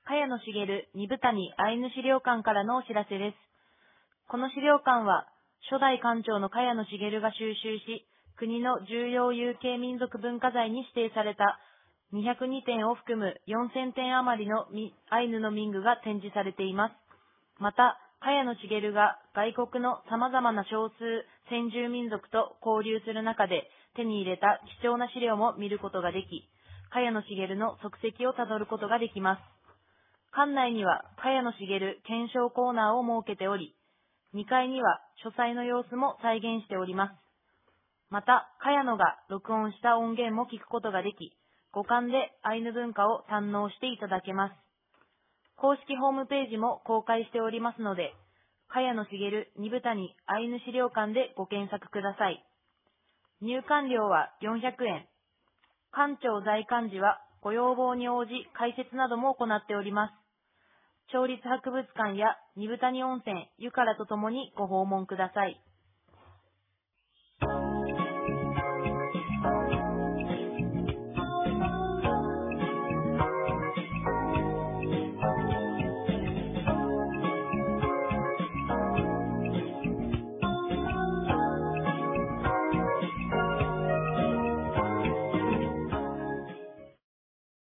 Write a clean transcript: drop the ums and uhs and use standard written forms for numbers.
茅野茂二部谷アイヌ資料館からのお知らせです。この資料館は、初代館長の茅野茂が収集し、国の重要有形民族文化財に指定された202点を含む4000点余りのアイヌの民具が展示されています。また、茅野茂が外国の様々な少数先住民族と交流する中で手に入れた貴重な資料も見ることができ、茅野茂の足跡をたどることができます。館内には茅野茂検証コーナーを設けており、2階には書斎の様子も再現しております。また、茅野が録音した音源も聞くことができ、五感でアイヌ文化を堪能していただけます。公式ホームページも公開しておりますので、茅野茂二部谷アイヌ資料館でご検索ください。入館料は400円。館長在館時はご要望に応じ解説なども行っております。町立博物館や二部谷温泉、湯からとともにご訪問ください。